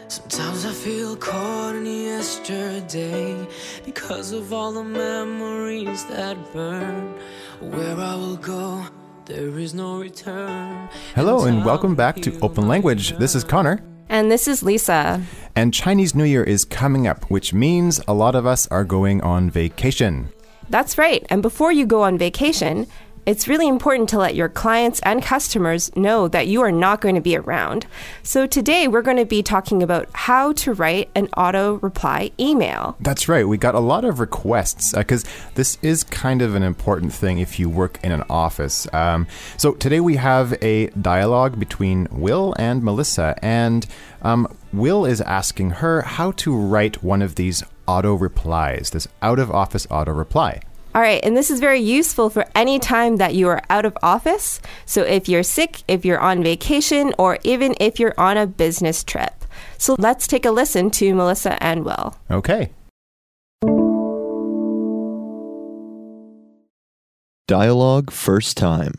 Sometimes I feel caught in yesterday because of all the memories that burn. Where I will go, there is no return. Hello and welcome back to Open Language. This is Connor. And this is Lisa. And Chinese New Year is coming up, which means a lot of us are going on vacation. That's right. And before you go on vacation, it's really important to let your clients and customers know that you are not going to be around. So today we're going to be talking about how to write an auto reply email. That's right. We got a lot of requests because this is kind of an important thing if you work in an office. So today we have a dialogue between Will and Melissa, and Will is asking her how to write one of these auto replies, this out-of-office auto reply. All right, and this is very useful for any time that you are out of office. So if you're sick, if you're on vacation, or even if you're on a business trip. So let's take a listen to Melissa and Will. Okay. Dialogue first time.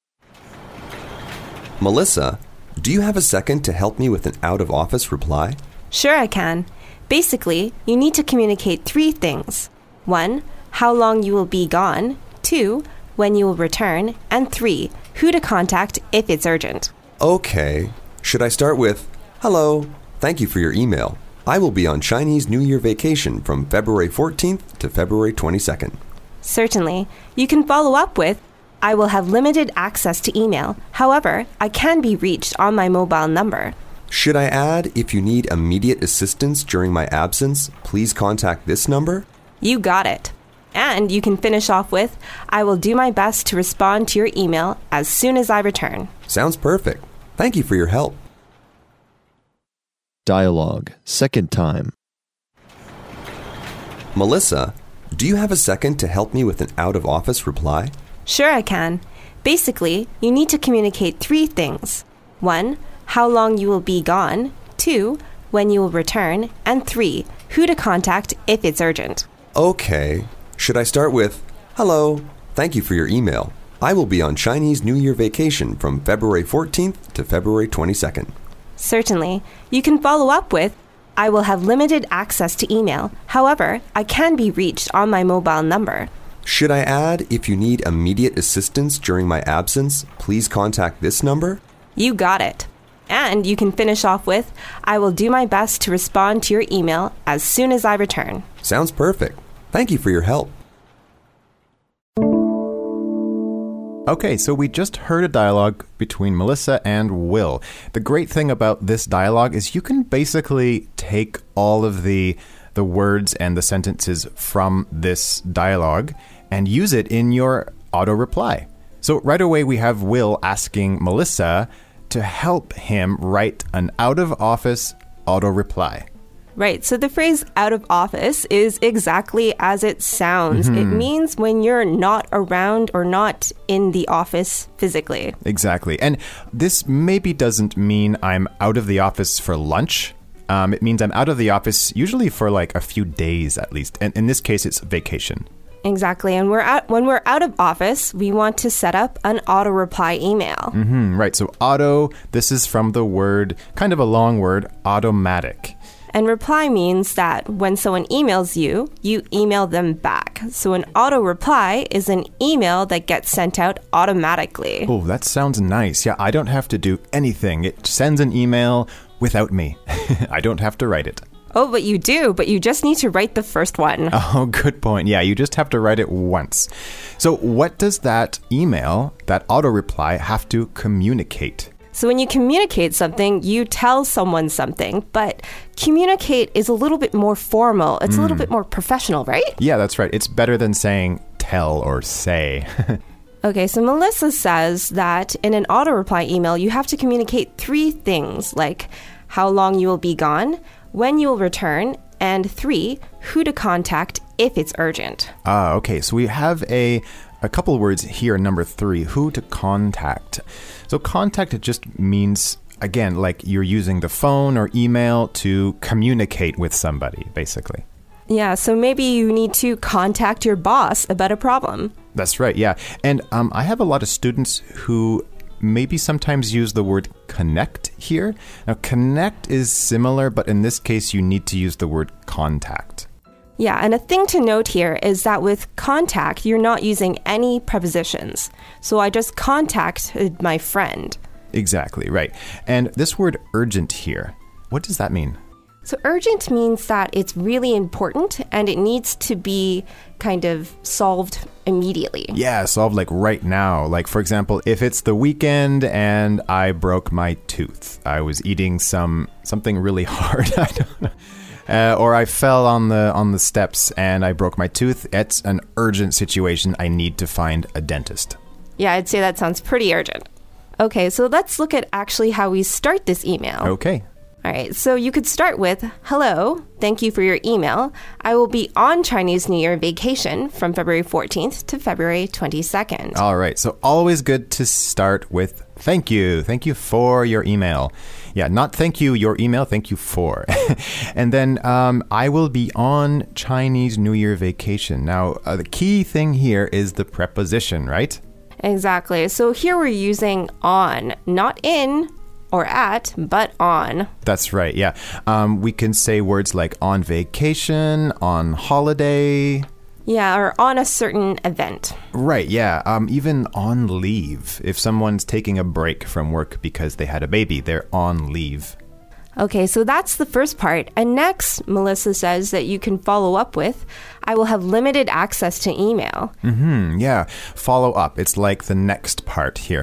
Melissa, do you have a second to help me with an out-of-office reply? Sure, I can. Basically, you need to communicate 3 things. 1, how long you will be gone. 2, when you will return. And 3, who to contact if it's urgent. Okay. Should I start with, hello, thank you for your email. I will be on Chinese New Year vacation from February 14th to February 22nd. Certainly. You can follow up with, I will have limited access to email. However, I can be reached on my mobile number. Should I add, if you need immediate assistance during my absence, please contact this number? You got it. And you can finish off with, I will do my best to respond to your email as soon as I return. Sounds perfect. Thank you for your help. Dialogue second time. Melissa, do you have a second to help me with an out-of-office reply? Sure, I can. Basically, you need to communicate 3 things. 1, how long you will be gone. 2, when you will return. And 3, who to contact if it's urgent. Okay. Should I start with, hello, thank you for your email. I will be on Chinese New Year vacation from February 14th to February 22nd. Certainly. You can follow up with, I will have limited access to email. However, I can be reached on my mobile number. Should I add, if you need immediate assistance during my absence, please contact this number? You got it. And you can finish off with, I will do my best to respond to your email as soon as I return. Sounds perfect. Thank you for your help. Okay, so we just heard a dialogue between Melissa and Will. The great thing about this dialogue is you can basically take all of the words and the sentences from this dialogue and use it in your auto reply. So right away we have Will asking Melissa to help him write an out-of-office auto reply. Right. So the phrase out of office is exactly as it sounds. It means when you're not around or not in the office physically. Exactly. And this maybe doesn't mean I'm out of the office for lunch. It means I'm out of the office usually for like a few days at least. And in this case, it's vacation. Exactly. And when we're out of office, we want to set up an auto reply email. Right. So auto, this is from the word, kind of a long word, automatic. And reply means that when someone emails you, you email them back. So an auto reply is an email that gets sent out automatically. Oh, that sounds nice. Yeah, I don't have to do anything. It sends an email without me. I don't have to write it. Oh, but you do. But you just need to write the first one. Oh, good point. Yeah, you just have to write it once. So what does that email, that auto reply, have to communicate? So when you communicate something, you tell someone something, but communicate is a little bit more formal. It's a little bit more professional, right? Yeah, that's right. It's better than saying tell or say. Okay, so Melissa says that in an auto reply email, you have to communicate 3 things, like how long you will be gone, when you will return, and 3, who to contact if it's urgent. Okay, so we have a couple of words here, number 3, who to contact. So contact, it just means, again, like you're using the phone or email to communicate with somebody, basically. Yeah, so maybe you need to contact your boss about a problem. That's right, yeah. And I have a lot of students who maybe sometimes use the word connect here. Now, connect is similar, but in this case, you need to use the word contact. Yeah, and a thing to note here is that with contact, you're not using any prepositions. So I just contacted my friend. Exactly, right. And this word urgent here, what does that mean? So urgent means that it's really important and it needs to be kind of solved immediately. Yeah, solved like right now. Like, for example, if it's the weekend and I broke my tooth, I was eating something really hard, I don't know. Or I fell on the steps and I broke my tooth. It's an urgent situation. I need to find a dentist. Yeah, I'd say that sounds pretty urgent. Okay, so let's look at actually how we start this email. Okay. All right, so you could start with, hello, thank you for your email. I will be on Chinese New Year vacation from February 14th to February 22nd. All right, so always good to start with thank you. Thank you for your email. Yeah, not thank you, your email, thank you for. And then I will be on Chinese New Year vacation. Now, the key thing here is the preposition, right? Exactly. So here we're using on, not in or at, but on. That's right, yeah. We can say words like on vacation, on holiday. Yeah, or on a certain event. Right, yeah. Even on leave. If someone's taking a break from work because they had a baby, they're on leave. Okay, so that's the first part. And next, Melissa says that you can follow up with, I will have limited access to email. Yeah, follow up. It's like the next part here.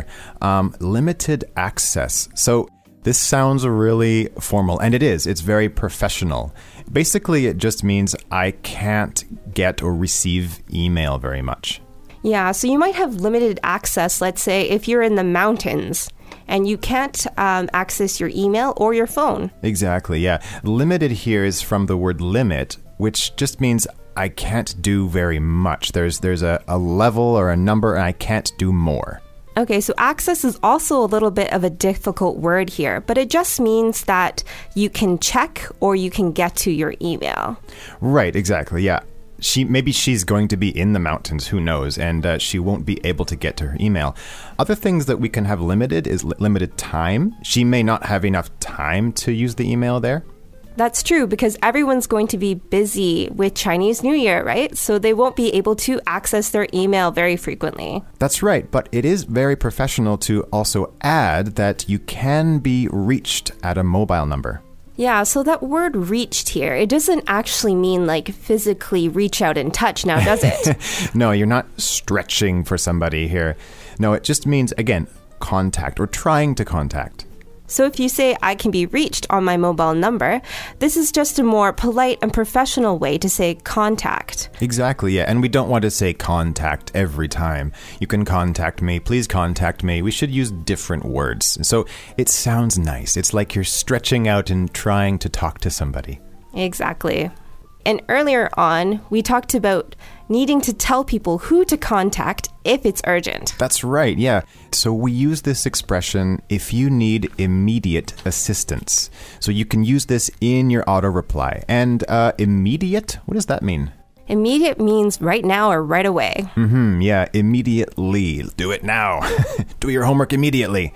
Limited access. So this sounds really formal, and it is. It's very professional. Basically, it just means I can't get or receive email very much. Yeah, so you might have limited access, let's say, if you're in the mountains and you can't access your email or your phone. Exactly, yeah. Limited here is from the word limit, which just means I can't do very much. There's a level or a number, and I can't do more. Okay, so access is also a little bit of a difficult word here, but it just means that you can check or you can get to your email. Right, exactly, yeah. Maybe she's going to be in the mountains, who knows, and she won't be able to get to her email. Other things that we can have limited is limited time. She may not have enough time to use the email there. That's true, because everyone's going to be busy with Chinese New Year, right? So they won't be able to access their email very frequently. That's right, but it is very professional to also add that you can be reached at a mobile number. Yeah, so that word reached here, it doesn't actually mean like physically reach out and touch now, does it? No, you're not stretching for somebody here. No, it just means, again, contact or trying to contact. So if you say, I can be reached on my mobile number, this is just a more polite and professional way to say contact. Exactly, yeah. And we don't want to say contact every time. You can contact me. Please contact me. We should use different words. So it sounds nice. It's like you're stretching out and trying to talk to somebody. Exactly. And earlier on, we talked about needing to tell people who to contact if it's urgent. That's right, yeah. So we use this expression if you need immediate assistance. So you can use this in your auto reply. And immediate, what does that mean? Immediate means right now or right away. Yeah, immediately. Do it now. Do your homework immediately.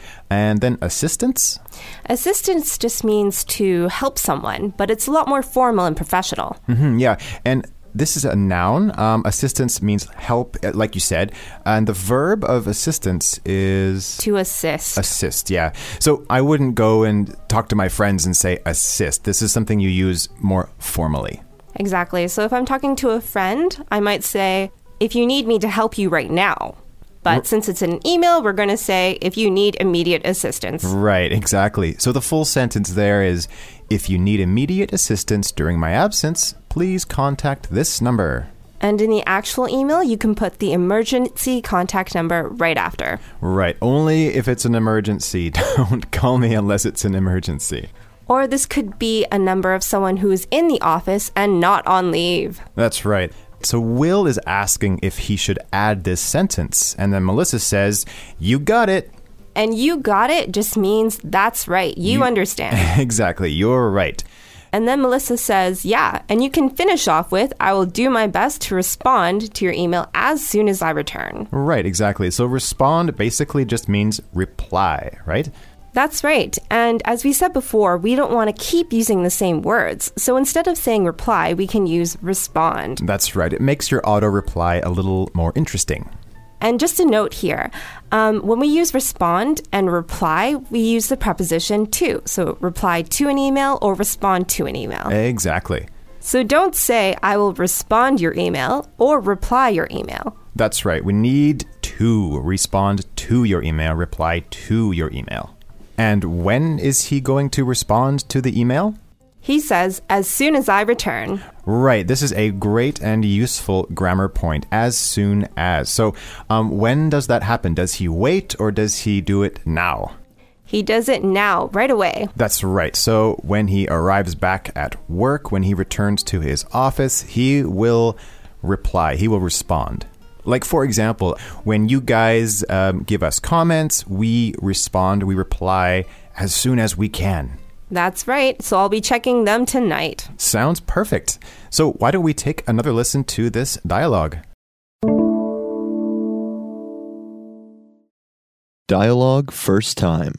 And then assistance? Assistance just means to help someone, but it's a lot more formal and professional. Yeah, and this is a noun. Assistance means help, like you said. And the verb of assistance is... to assist. Assist, yeah. So I wouldn't go and talk to my friends and say assist. This is something you use more formally. Exactly. So if I'm talking to a friend, I might say, if you need me to help you right now. But since it's an email, we're going to say, if you need immediate assistance. Right, exactly. So the full sentence there is, if you need immediate assistance during my absence, please contact this number. And in the actual email, you can put the emergency contact number right after. Right, only if it's an emergency. Don't call me unless it's an emergency. Or this could be a number of someone who is in the office and not on leave. That's right. So Will is asking if he should add this sentence. And then Melissa says, you got it. And you got it just means that's right. You understand. Exactly. You're right. And then Melissa says, yeah, and you can finish off with, I will do my best to respond to your email as soon as I return. Right, exactly. So respond basically just means reply, right? That's right. And as we said before, we don't want to keep using the same words. So instead of saying reply, we can use respond. That's right. It makes your auto reply a little more interesting. And just a note here, when we use respond and reply, we use the preposition to. So reply to an email or respond to an email. Exactly. So don't say, I will respond your email or reply your email. That's right. We need to respond to your email, reply to your email. And when is he going to respond to the email? He says, as soon as I return. Right. This is a great and useful grammar point, as soon as. So when does that happen? Does he wait or does he do it now? He does it now, right away. That's right. So when he arrives back at work, when he returns to his office, he will reply. He will respond. Like, for example, when you guys give us comments, we respond, we reply as soon as we can. That's right. So I'll be checking them tonight. Sounds perfect. So why don't we take another listen to this dialogue? Dialogue first time.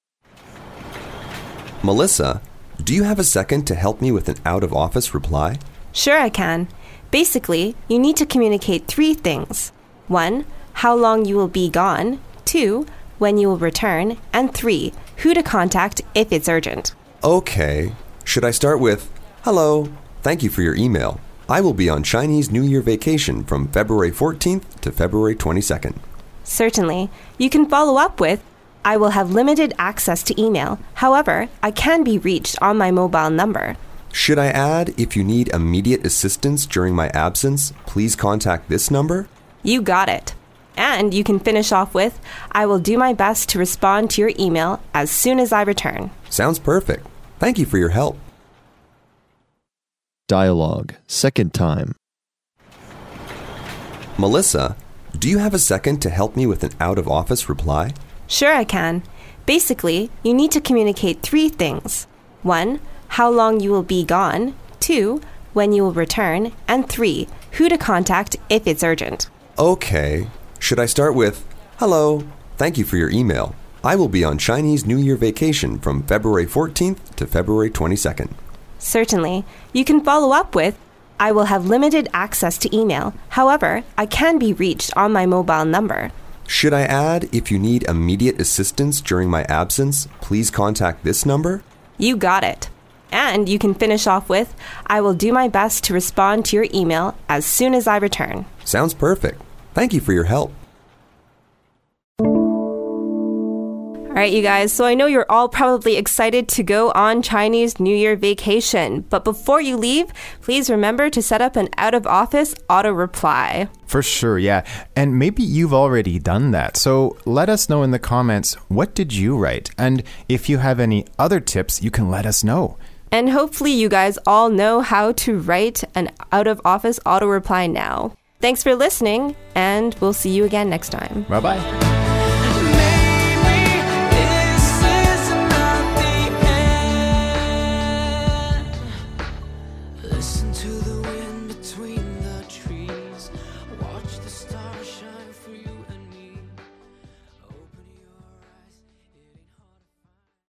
Melissa, do you have a second to help me with an out-of-office reply? Sure, I can. Basically, you need to communicate 3 things. 1, how long you will be gone. 2, when you will return. And 3, who to contact if it's urgent. Okay. Should I start with, hello, thank you for your email. I will be on Chinese New Year vacation from February 14th to February 22nd. Certainly. You can follow up with, I will have limited access to email. However, I can be reached on my mobile number. Should I add, if you need immediate assistance during my absence, please contact this number? You got it. And you can finish off with, I will do my best to respond to your email as soon as I return. Sounds perfect. Thank you for your help. Dialogue second time. Melissa, do you have a second to help me with an out-of-office reply? Sure, I can. Basically, you need to communicate 3 things. 1, how long you will be gone. 2, when you will return. And 3, who to contact if it's urgent. Okay. Should I start with, hello, thank you for your email. I will be on Chinese New Year vacation from February 14th to February 22nd. Certainly. You can follow up with, I will have limited access to email. However, I can be reached on my mobile number. Should I add, if you need immediate assistance during my absence, please contact this number? You got it. And you can finish off with, I will do my best to respond to your email as soon as I return. Sounds perfect. Thank you for your help. All right, you guys, so I know you're all probably excited to go on Chinese New Year vacation. But before you leave, please remember to set up an out-of-office auto-reply. For sure, yeah. And maybe you've already done that. So let us know in the comments, what did you write? And if you have any other tips, you can let us know. And hopefully you guys all know how to write an out-of-office auto-reply now. Thanks for listening, and we'll see you again next time. Bye-bye. Listen to the wind between